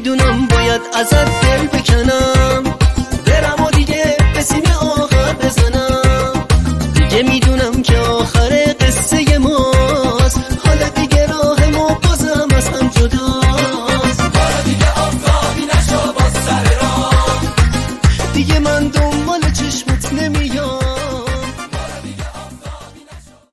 میدونم باید ازت دل بکنم، برم و دیگه به سیم آخر بزنم، دیگه میدونم که آخر